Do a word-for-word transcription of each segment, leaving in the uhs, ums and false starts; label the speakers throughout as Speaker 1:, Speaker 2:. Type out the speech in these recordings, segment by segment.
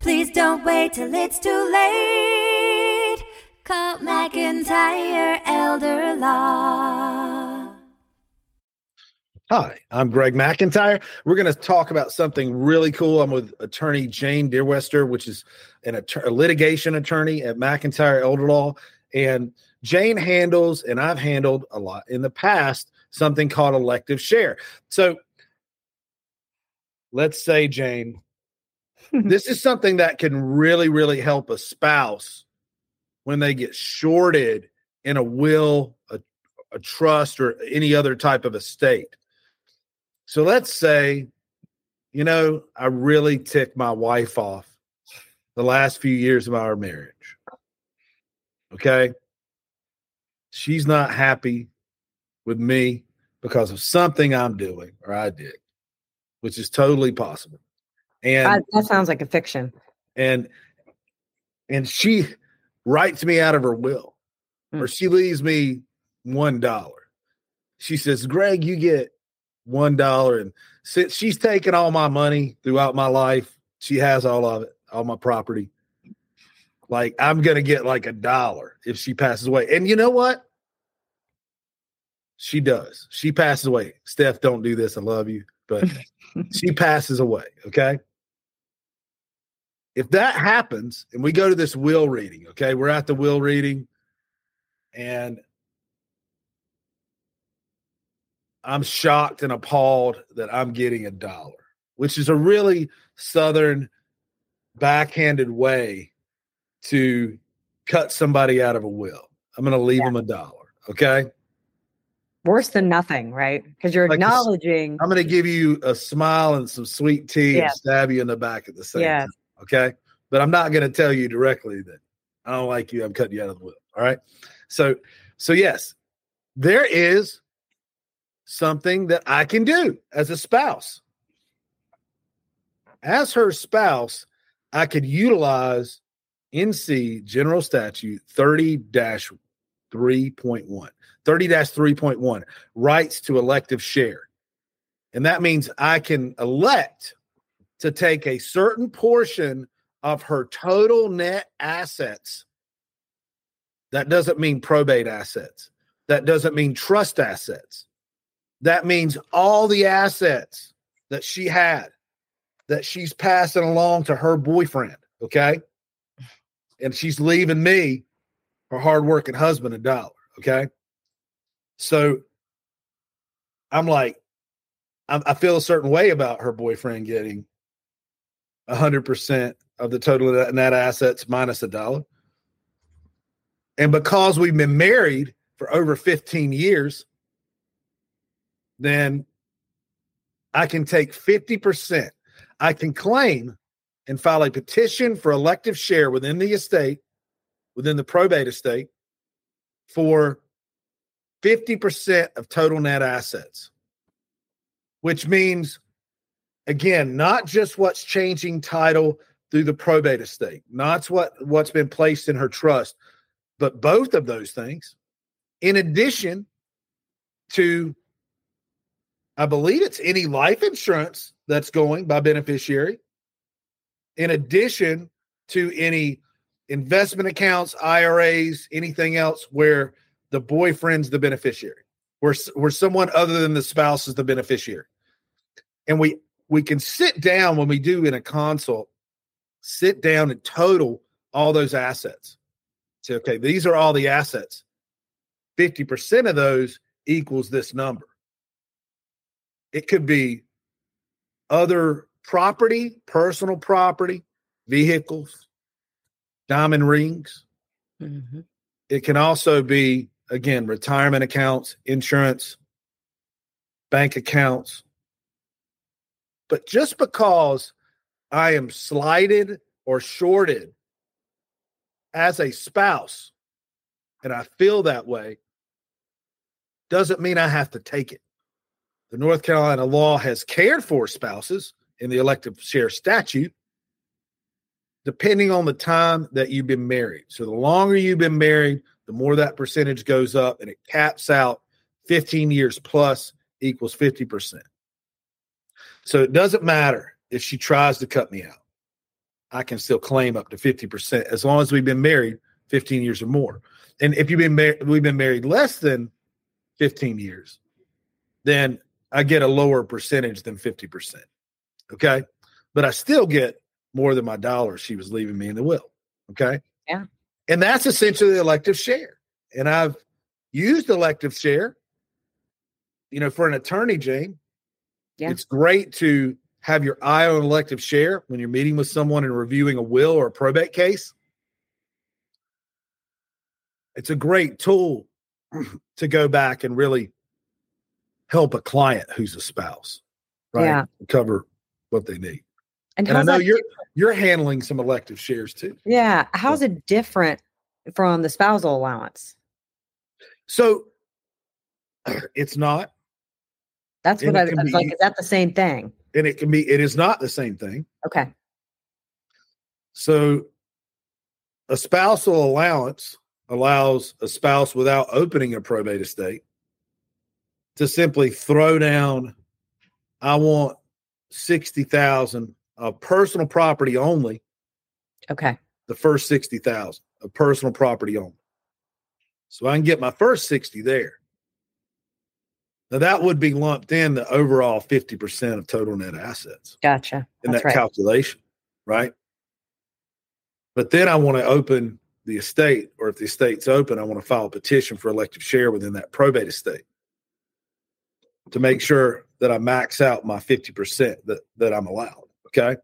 Speaker 1: Please don't wait till it's too late. Call McIntyre Elder Law.
Speaker 2: Hi, I'm Greg McIntyre. We're going to talk about something really cool. I'm with attorney Jane Deerwester, which is an att- a litigation attorney at McIntyre Elder Law. And Jane handles, and I've handled a lot in the past, something called elective share. So let's say, Jane, this is something that can really, really help a spouse when they get shorted in a will, a, a trust, or any other type of estate. So let's say, you know, I really ticked my wife off the last few years of our marriage. Okay. She's not happy with me because of something I'm doing or I did, which is totally possible. And
Speaker 3: that, that sounds like a fiction.
Speaker 2: And, and she writes me out of her will, mm. or she leaves me one dollar. She says, Greg, you get one dollar. And since she's taken all my money throughout my life, she has all of it, all my property. Like, I'm going to get like a dollar if she passes away. And you know what? She does. She passes away. Steph, don't do this. I love you. But she passes away. Okay. If that happens and we go to this will reading, okay, we're at the will reading and I'm shocked and appalled that I'm getting a dollar, which is a really Southern backhanded way to cut somebody out of a will. I'm going to leave yeah. them a dollar. Okay.
Speaker 3: Worse than nothing, right? Because you're like acknowledging.
Speaker 2: A, I'm going to give you a smile and some sweet tea yeah. and stab you in the back at the same yeah. time. Okay. But I'm not going to tell you directly that I don't like you. I'm cutting you out of the will. All right. So, so yes, there is something that I can do as a spouse. As her spouse, I could utilize N C General Statute thirty dash three point one. thirty dash three point one, rights to elective share. And that means I can elect to take a certain portion of her total net assets. That doesn't mean probate assets. That doesn't mean trust assets. That means all the assets that she had that she's passing along to her boyfriend, okay? And she's leaving me, her hardworking husband, a dollar, okay? So I'm like, I, I feel a certain way about her boyfriend getting one hundred percent of the total net assets minus a dollar. And because we've been married for over fifteen years, then I can take fifty percent. I can claim and file a petition for elective share within the estate, within the probate estate, for fifty percent of total net assets, which means, again, not just what's changing title through the probate estate, not what, what's been placed in her trust, but both of those things, in addition to, I believe it's any life insurance that's going by beneficiary, in addition to any investment accounts, I R As, anything else where the boyfriend's the beneficiary, where, where someone other than the spouse is the beneficiary. And we, we can sit down when we do in a consult, sit down and total all those assets. Say, okay, these are all the assets. fifty percent of those equals this number. It could be other property, personal property, vehicles, diamond rings. Mm-hmm. It can also be, again, retirement accounts, insurance, bank accounts. But just because I am slighted or shorted as a spouse, and I feel that way, doesn't mean I have to take it. The North Carolina law has cared for spouses in the elective share statute, depending on the time that you've been married. So the longer you've been married, the more that percentage goes up, and it caps out fifteen years plus equals fifty percent. So it doesn't matter if she tries to cut me out. I can still claim up to fifty percent as long as we've been married fifteen years or more. And if you've been married, we've been married less than fifteen years, then I get a lower percentage than fifty percent. Okay. But I still get more than my dollars she was leaving me in the will. Okay.
Speaker 3: Yeah.
Speaker 2: And that's essentially the elective share. And I've used elective share, you know, for an attorney, Jane. Yeah. It's great to have your eye on elective share when you're meeting with someone and reviewing a will or a probate case. It's a great tool to go back and really help a client who's a spouse, right?
Speaker 3: Yeah.
Speaker 2: Cover what they need.
Speaker 3: And,
Speaker 2: and I know you're
Speaker 3: different?
Speaker 2: you're handling some elective shares too.
Speaker 3: Yeah. How's it different from the spousal allowance?
Speaker 2: So it's not.
Speaker 3: That's what I was like. Is that the same thing?
Speaker 2: And it can be, it is not the same thing.
Speaker 3: Okay.
Speaker 2: So a spousal allowance allows a spouse without opening a probate estate to simply throw down, I want sixty thousand of personal property only.
Speaker 3: Okay.
Speaker 2: The first sixty thousand of personal property only. So I can get my first sixty there. Now that would be lumped in the overall fifty percent of total net assets.
Speaker 3: Gotcha.
Speaker 2: In
Speaker 3: That's
Speaker 2: that
Speaker 3: right.
Speaker 2: calculation, right? But then I want to open the estate, or if the estate's open, I want to file a petition for elective share within that probate estate to make sure that I max out my fifty percent that, that I'm allowed. Okay.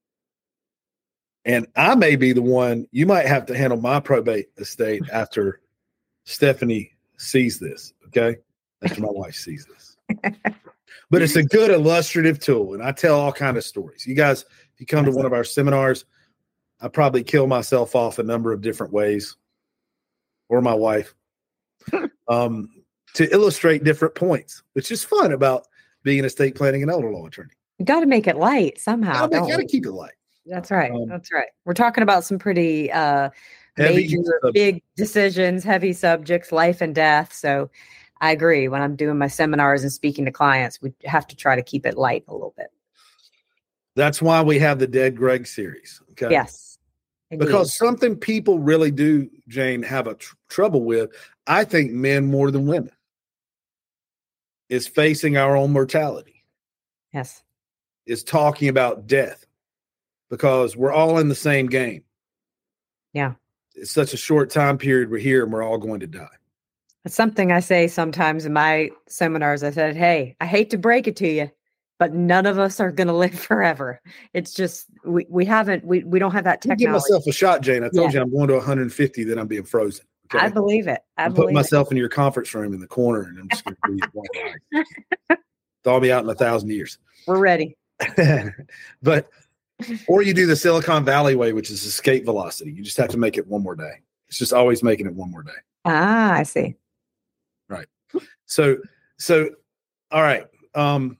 Speaker 2: And I may be the one, you might have to handle my probate estate after Stephanie sees this. Okay. After my wife sees this. But it's a good illustrative tool. And I tell all kinds of stories. You guys, if you come to one of our seminars, I probably kill myself off a number of different ways, or my wife, um, to illustrate different points, which is fun about being an estate planning and elder law attorney.
Speaker 3: You got to make it light somehow.
Speaker 2: You got to keep it light.
Speaker 3: That's right.
Speaker 2: Um,
Speaker 3: That's right. We're talking about some pretty uh, major,
Speaker 2: subject.
Speaker 3: big decisions, heavy subjects, life and death. So I agree. When I'm doing my seminars and speaking to clients, we have to try to keep it light a little bit.
Speaker 2: That's why we have the Dead Greg series. Okay.
Speaker 3: Yes. Indeed.
Speaker 2: Because something people really do, Jane, have a tr- trouble with, I think men more than women, is facing our own mortality.
Speaker 3: Yes.
Speaker 2: Is talking about death, because we're all in the same game.
Speaker 3: Yeah.
Speaker 2: It's such a short time period we're here and we're all going to die.
Speaker 3: It's something I say sometimes in my seminars. I said, hey, I hate to break it to you, but none of us are going to live forever. It's just, we, we haven't, we, we don't have that technology.
Speaker 2: Give myself a shot, Jane. I told
Speaker 3: yeah.
Speaker 2: you I'm going to one hundred fifty, then I'm being frozen. Okay?
Speaker 3: I believe it. I
Speaker 2: I'm
Speaker 3: believe
Speaker 2: putting myself
Speaker 3: it.
Speaker 2: in your conference room in the corner and I'm just going to be one life. Thaw me out in a thousand years.
Speaker 3: We're ready.
Speaker 2: But, or you do the Silicon Valley way, which is escape velocity. You just have to make it one more day. It's just always making it one more day.
Speaker 3: Ah, I see.
Speaker 2: Right. So, so, all right. Um,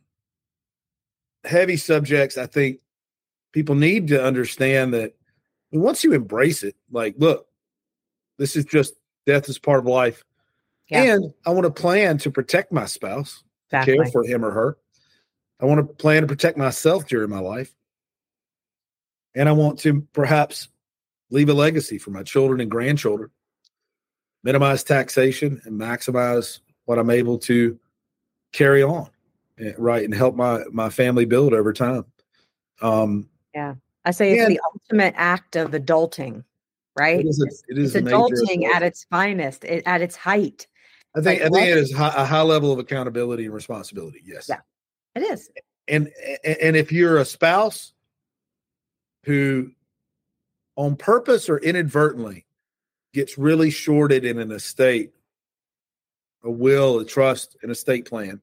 Speaker 2: heavy subjects. I think people need to understand that once you embrace it, like, look, this is just death is part of life. Yeah. And I want to plan to protect my spouse, exactly. care for him or her. I want to plan to protect myself during my life. And I want to perhaps leave a legacy for my children and grandchildren, minimize taxation and maximize what I'm able to carry on, right, and help my, my family build over time. Um,
Speaker 3: yeah. I say it's
Speaker 2: and,
Speaker 3: the ultimate act of adulting, right?
Speaker 2: It is, a, it is
Speaker 3: it's adulting at its finest, it, at its height.
Speaker 2: I think like, I think it is high, a high level of accountability and responsibility. Yes.
Speaker 3: Yeah, it is.
Speaker 2: And, and if you're a spouse who on purpose or inadvertently gets really shorted in an estate, a will, a trust, an estate plan,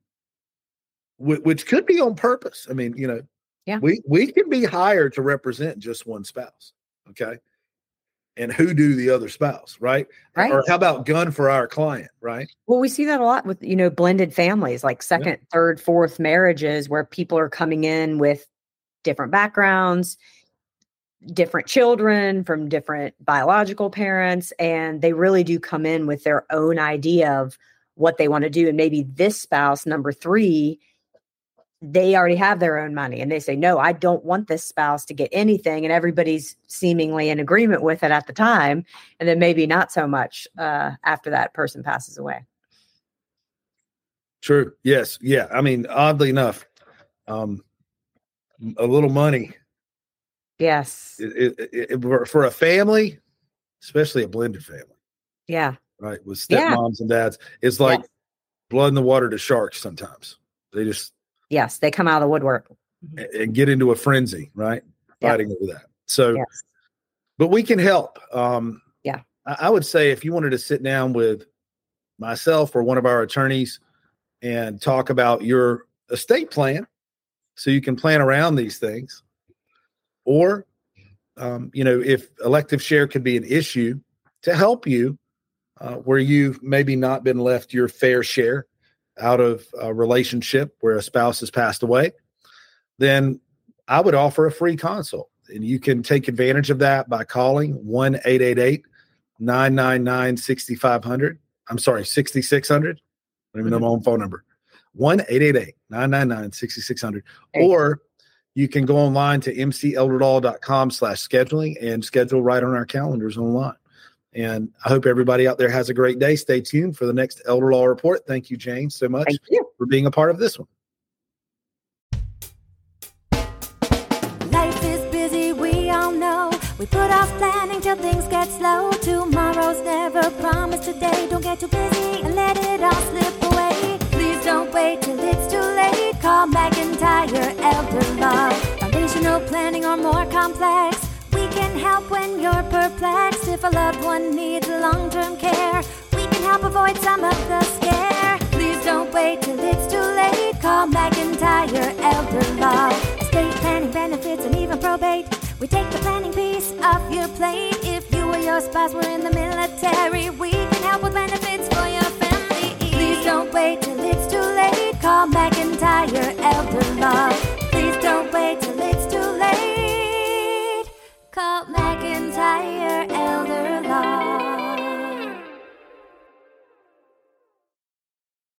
Speaker 2: which could be on purpose. I mean, you know,
Speaker 3: yeah,
Speaker 2: we, we can be hired to represent just one spouse. Okay. And who do the other spouse, right?
Speaker 3: Right.
Speaker 2: Or how about gun for our client, right?
Speaker 3: Well, we see that a lot with, you know, blended families, like second, yeah. third, fourth marriages where people are coming in with different backgrounds, different children from different biological parents, and they really do come in with their own idea of what they want to do. And maybe this spouse, number three, they already have their own money and they say, no, I don't want this spouse to get anything. And everybody's seemingly in agreement with it at the time. And then maybe not so much uh, after that person passes away.
Speaker 2: True. Yes. Yeah. I mean, oddly enough, um, a little money.
Speaker 3: Yes.
Speaker 2: It, it, it, for a family, especially a blended family.
Speaker 3: Yeah.
Speaker 2: Right. With stepmoms
Speaker 3: yeah.
Speaker 2: and dads, it's like
Speaker 3: yes.
Speaker 2: blood in the water to sharks. Sometimes they just,
Speaker 3: yes, they come out of the woodwork
Speaker 2: and, and get into a frenzy, right? Fighting
Speaker 3: yeah.
Speaker 2: over that. So,
Speaker 3: yes.
Speaker 2: but we can help. Um,
Speaker 3: yeah.
Speaker 2: I, I would say if you wanted to sit down with myself or one of our attorneys and talk about your estate plan so you can plan around these things, or, um, you know, if elective share could be an issue to help you uh, where you've maybe not been left your fair share out of a relationship where a spouse has passed away, then I would offer a free consult. And you can take advantage of that by calling one eight eight eight, nine nine nine, six five zero zero. I'm sorry, sixty-six hundred. I don't even know my own phone number. one eight eight eight, nine nine nine, six six zero zero. Or you can go online to mcelderlaw.com slash scheduling and schedule right on our calendars online. And I hope everybody out there has a great day. Stay tuned for the next Elder Law Report. Thank you, Jane, so much
Speaker 3: Thank you.
Speaker 2: for being a part of this one.
Speaker 1: Life is busy, we all know. We put off planning till things get slow. Tomorrow's never promised today. Don't get too busy and let it all slip away. Please don't wait till it's too late. Call McIntyre Elder Law. Foundational planning or more complex. We can help when you're perplexed. If a loved one needs long-term care, we can help avoid some of the scare. Please don't wait till it's too late. Call McIntyre Elder Law. Estate planning, benefits, and even probate. We take the planning piece off your plate. If you or your spouse were in the military, we can help with benefits for your family. Please don't wait till it's too late. Call McIntyre Elder Law.